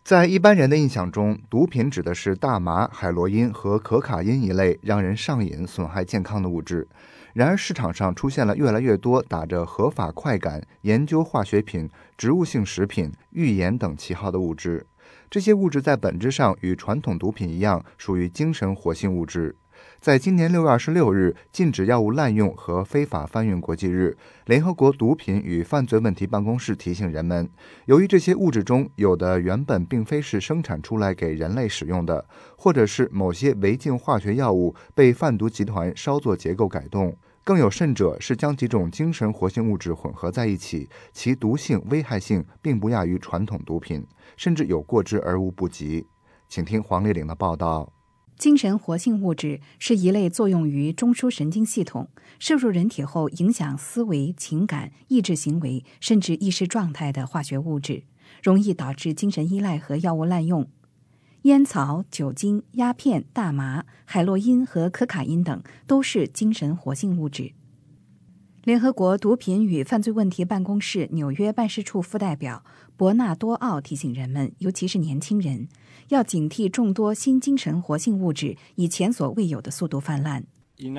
在一般人的印象中，毒品指的是大麻、海洛因和可卡因一类让人上瘾、损害健康的物质。然而市场上出现了越来越多打着合法快感、研究化学品、植物性食品、预言等旗号的物质。这些物质在本质上与传统毒品一样，属于精神活性物质。在今年6月26日禁止药物滥用和非法贩运国际日，联合国毒品与犯罪问题办公室提醒人们，由于这些物质中有的原本并非是生产出来给人类使用的，或者是某些违禁化学药物被贩毒集团稍作结构改动，更有甚者是将几种精神活性物质混合在一起，其毒性、危害性并不亚于传统毒品，甚至有过之而无不及。请听黄丽玲的报道。 精神活性物质是一类作用于中枢神经系统，摄入人体后影响思维、情感、意志行为，甚至意识状态的化学物质，容易导致精神依赖和药物滥用。烟草、酒精、鸦片、大麻、海洛因和可卡因等都是精神活性物质。联合国毒品与犯罪问题办公室纽约办事处副代表伯纳多奥提醒人们，尤其是年轻人，要警惕众多新精神活性物质以前所未有的速度泛滥。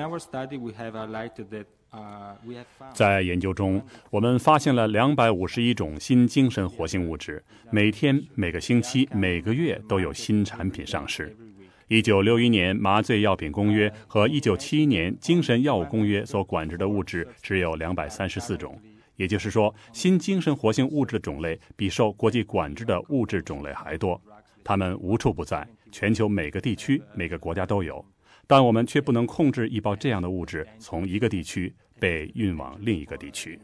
在研究中，我们发现了251种新精神活性物质，每天、每个星期、每个月都有新产品上市。1961年麻醉药品公约和1971年精神药物公约所管制的物质只有234种，也就是说，新精神活性物质的种类比受国际管制的物质种类还多。它们无处不在，全球每个地区、每个国家都有，但我们却不能控制一包这样的物质从一个地区被运往另一个地区。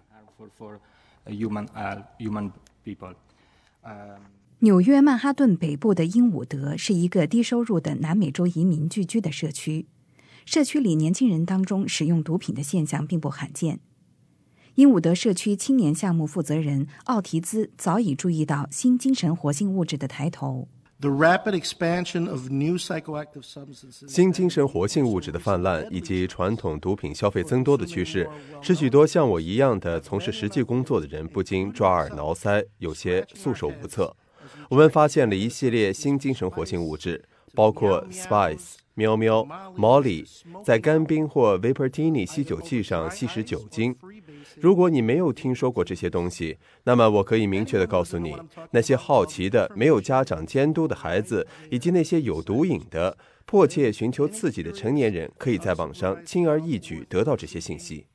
纽约曼哈顿北部的英伍德是一个低收入的南美洲移民聚居的社区，社区里年轻人当中使用毒品的现象并不罕见。英伍德社区青年项目负责人奥提兹早已注意到新精神活性物质的抬头。 新精神活性物质的泛滥以及传统毒品消费增多的趋势，使许多像我一样的从事实际工作的人不禁抓耳挠腮，有些束手无策。我们发现了一系列新精神活性物质，包括 Spice、喵喵、Molly， 在干冰或 Vaportini 吸酒器上吸食酒精。如果你没有听说过这些东西，那么我可以明确地告诉你，那些好奇的、没有家长监督的孩子，以及那些有毒瘾的、迫切寻求刺激的成年人，可以在网上轻而易举得到这些信息。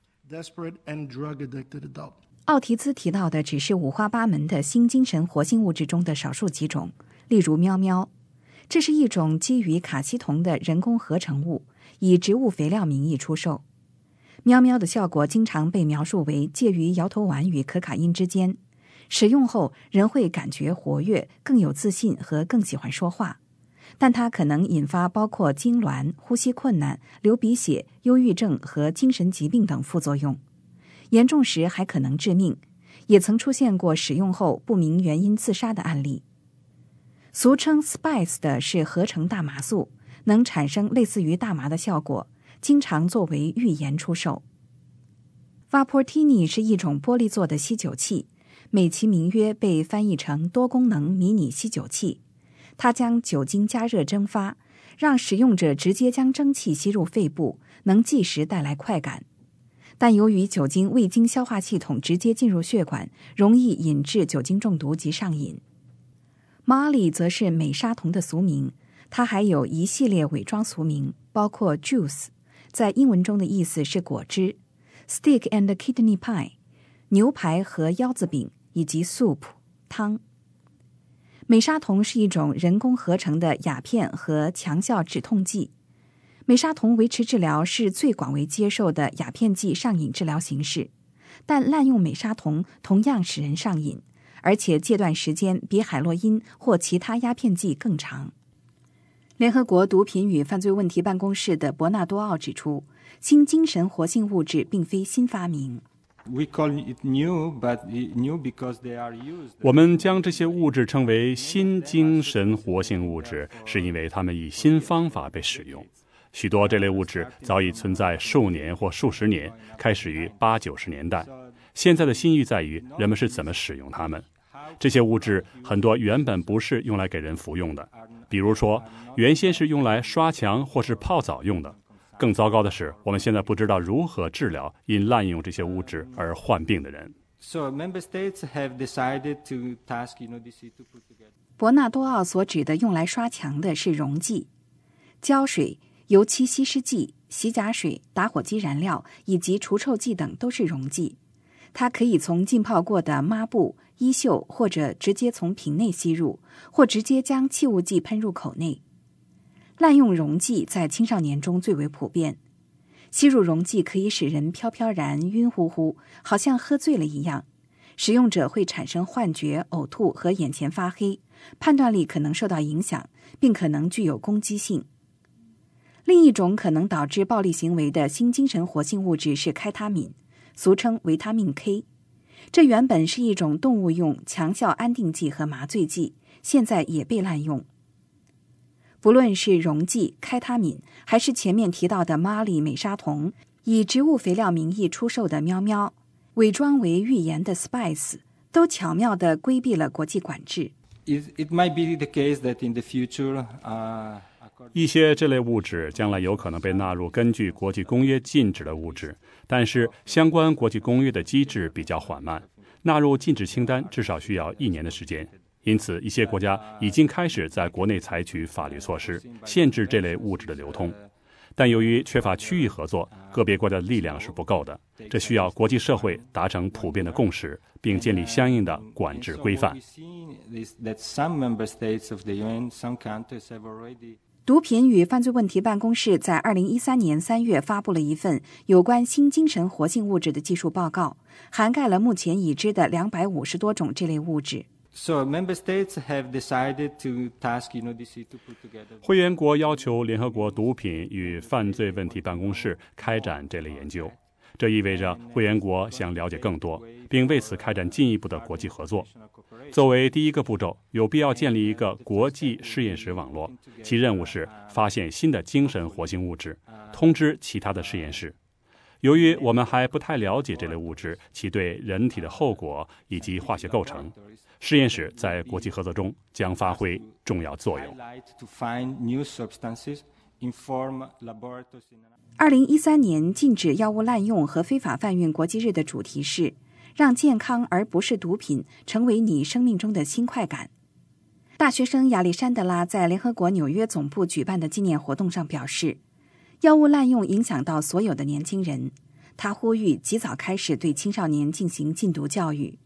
奥提兹提到的只是五花八门的新精神活性物质中的少数几种，例如喵喵，这是一种基于卡西酮的人工合成物，以植物肥料名义出售。喵喵的效果经常被描述为介于摇头丸与可卡因之间，使用后人会感觉活跃、更有自信和更喜欢说话，但它可能引发包括痉挛、呼吸困难、流鼻血、忧郁症和精神疾病等副作用，严重时还可能致命，也曾出现过使用后不明原因自杀的案例。俗称 Spice 的是合成大麻素，能产生类似于大麻的效果，经常作为预言出售。Vaportini 是一种玻璃做的吸酒器，美其名曰被翻译成多功能迷你吸酒器。它将酒精加热蒸发，让使用者直接将蒸汽吸入肺部，能即时带来快感。但由于酒精未经消化系统直接进入血管，容易引致酒精中毒及上瘾。Molly 则是美沙酮的俗名，它还有一系列伪装俗名，包括 juice， 在英文中的意思是果汁， steak and kidney pie， 牛排和腰子饼，以及 soup， 汤。美沙酮是一种人工合成的鸦片和强效止痛剂。美沙酮维持治疗是最广为接受的鸦片剂上瘾治疗形式，但滥用美沙酮同样使人上瘾，而且戒断时间比海洛因或其他鸦片剂更长。联合国毒品与犯罪问题办公室的伯纳多奥指出，新精神活性物质并非新发明。 我们将这些物质称为新精神活性物质，是因为它们以新方法被使用。许多这类物质早已存在数年或数十年，开始于80、90年代。现在的新意在于人们是怎么使用它们。 这些物质很多原本不是用来给人服用的，比如说原先是用来刷墙或是泡澡用的。更糟糕的是，我们现在不知道如何治疗因滥用这些物质而患病的人。 伯纳多奥所指的用来刷墙的是溶剂，胶水、油漆稀释剂、洗甲水、打火机燃料以及除臭剂等都是溶剂。它可以从浸泡过的抹布、衣袖，或者直接从瓶内吸入，或直接将气雾剂喷入口内。滥用溶剂在青少年中最为普遍。吸入溶剂可以使人飘飘然、晕乎乎，好像喝醉了一样。使用者会产生幻觉、呕吐和眼前发黑，判断力可能受到影响，并可能具有攻击性。另一种可能导致暴力行为的新精神活性物质是开他敏，俗称维他命 K。这原本是一种动物用强效安定剂和麻醉剂，现在也被滥用。不论是溶剂、开他敏，还是前面提到的玛丽美沙酮，以植物肥料名义出售的喵喵，伪装为预言的 Spice， 都巧妙地规避了国际管制。 一些这类物质将来有可能被纳入根据国际公约禁止的物质，但是相关国际公约的机制比较缓慢，纳入禁止清单至少需要1年的时间。因此，一些国家已经开始在国内采取法律措施，限制这类物质的流通。但由于缺乏区域合作，个别国家的力量是不够的，这需要国际社会达成普遍的共识，并建立相应的管制规范。 毒品与犯罪问题办公室在2013年3月发布了一份有关新精神活性物质的技术报告，涵盖了目前已知的250多种这类物质。 会员国要求联合国毒品与犯罪问题办公室开展这类研究，这意味着会员国想了解更多，并为此开展进一步的国际合作。作为第一个步骤，有必要建立一个国际实验室网络，其任务是发现新的精神活性物质，通知其他的实验室。由于我们还不太了解这类物质其对人体的后果以及化学构成，实验室在国际合作中将发挥重要作用。 2013年禁止药物滥用和非法贩运国际日的主题是让健康而不是毒品成为你生命中的新快感。大学生亚历山德拉在联合国纽约总部举办的纪念活动上表示，药物滥用影响到所有的年轻人，他呼吁及早开始对青少年进行禁毒教育。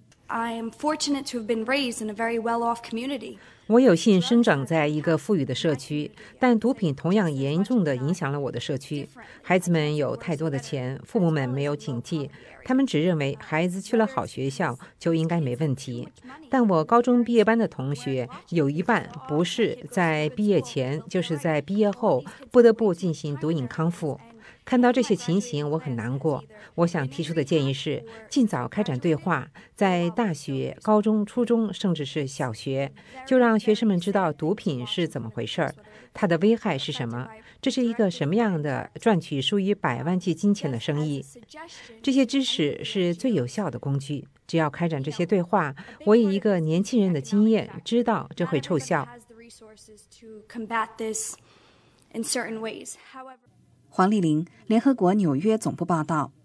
我有幸生长在一个富裕的社区，但毒品同样严重地影响了我的社区。孩子们有太多的钱，父母们没有警惕，他们只认为孩子去了好学校就应该没问题。但我高中毕业班的同学有一半不是在毕业前，就是在毕业后不得不进行毒瘾康复。看到这些情形，我很难过。我想提出的建议是，尽早开展对话，在大学、高中、初中，甚至是小学，就让学生们知道毒品是怎么回事儿，它的危害是什么，这是一个什么样的赚取数以百万计金钱的生意。这些知识是最有效的工具。只要开展这些对话，我以一个年轻人的经验知道这会奏效。 黄丽玲，联合国纽约总部报道。